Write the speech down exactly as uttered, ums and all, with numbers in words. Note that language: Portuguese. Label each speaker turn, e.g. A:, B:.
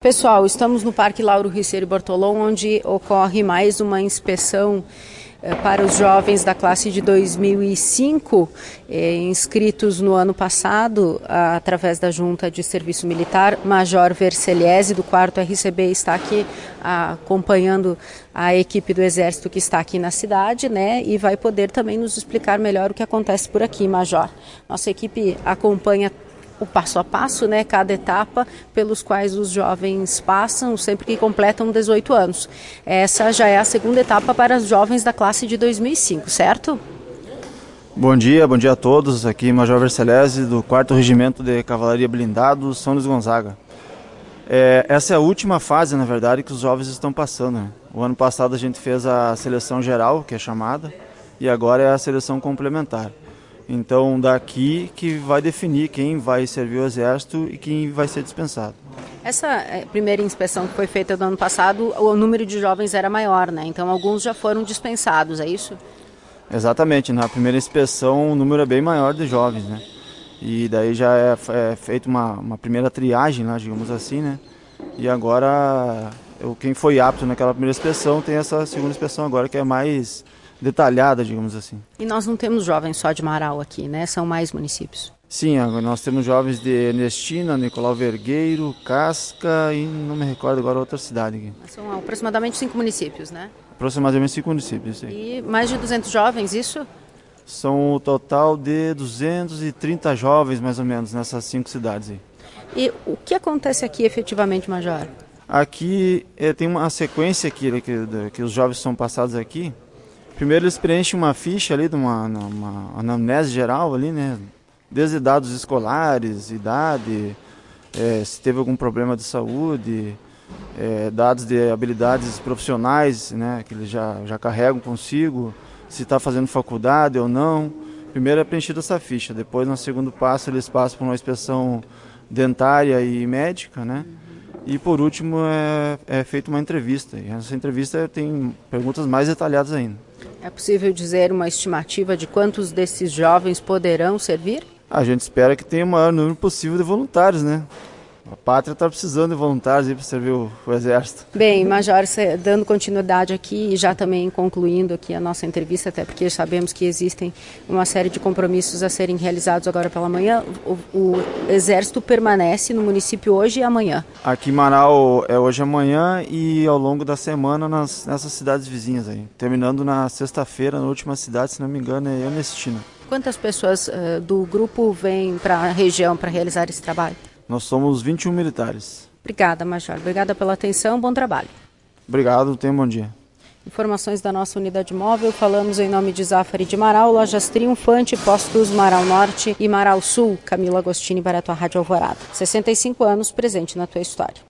A: Pessoal, estamos no Parque Lauro Riceiro Bortolom, onde ocorre mais uma inspeção eh, para os jovens da classe de dois mil e cinco, eh, inscritos no ano passado, ah, através da Junta de Serviço Militar. Major Vercellese, do quarto R C B, está aqui ah, acompanhando a equipe do Exército que está aqui na cidade, né, e vai poder também nos explicar melhor o que acontece por aqui, Major. Nossa equipe acompanha o passo a passo, né, cada etapa pelos quais os jovens passam sempre que completam dezoito anos. Essa já é a segunda etapa para os jovens da classe de dois mil e cinco, certo?
B: Bom dia, bom dia a todos. Aqui Major Vercellese, do quarto Regimento de Cavalaria Blindado, São Luís Gonzaga. É, essa é a última fase, na verdade, que os jovens estão passando, né? O ano passado a gente fez a seleção geral, que é chamada, e agora é a seleção complementar. Então, daqui que vai definir quem vai servir o Exército e quem vai ser dispensado.
A: Essa primeira inspeção que foi feita no ano passado, o número de jovens era maior, né? Então, alguns já foram dispensados, é isso?
B: Exatamente. Na primeira inspeção, o número é bem maior de jovens, né? E daí já é, é feita uma, uma primeira triagem, né, digamos assim, né? E agora, eu, quem foi apto naquela primeira inspeção tem essa segunda inspeção agora, que é mais detalhada, digamos assim.
A: E nós não temos jovens só de Marau aqui, né? São mais municípios.
B: Sim, nós temos jovens de Ernestina, Nicolau Vergueiro, Casca e não me recordo agora outra cidade aqui.
A: São aproximadamente cinco municípios, né?
B: Aproximadamente cinco municípios, sim.
A: E mais de duzentos jovens, isso?
B: São o total de duzentos e trinta jovens, mais ou menos, nessas cinco cidades aí.
A: E o que acontece aqui efetivamente, Major?
B: Aqui é, tem uma sequência aqui, né, que, que os jovens são passados aqui. Primeiro eles preenchem uma ficha ali, de uma, uma anamnese geral ali, né? Desde dados escolares, idade, é, se teve algum problema de saúde, é, dados de habilidades profissionais, né? Que eles já, já carregam consigo, se está fazendo faculdade ou não. Primeiro é preenchida essa ficha, depois no segundo passo eles passam por uma inspeção dentária e médica, né? E por último é, é feita uma entrevista, e essa entrevista tem perguntas mais detalhadas ainda.
A: É possível dizer uma estimativa de quantos desses jovens poderão servir?
B: A gente espera que tenha o maior número possível de voluntários, né? A pátria está precisando de voluntários para servir o, o Exército.
A: Bem, Major, dando continuidade aqui e já também concluindo aqui a nossa entrevista, até porque sabemos que existem uma série de compromissos a serem realizados agora pela manhã, o, o Exército permanece no município hoje e amanhã?
B: Aqui em Marau é hoje e amanhã e ao longo da semana nas, nessas cidades vizinhas aí. Terminando na sexta-feira, na última cidade, se não me engano, é Ernestina.
A: Quantas pessoas uh, do grupo vêm para a região para realizar esse trabalho?
B: Nós somos vinte e um militares.
A: Obrigada, Major. Obrigada pela atenção. Bom trabalho.
B: Obrigado. Tenha um bom dia.
A: Informações da nossa unidade móvel. Falamos em nome de Zafari de Marau, Lojas Triunfante, Postos Marau Norte e Marau Sul. Camila Agostini, Barato, Rádio Alvorada. sessenta e cinco anos, presente na tua história.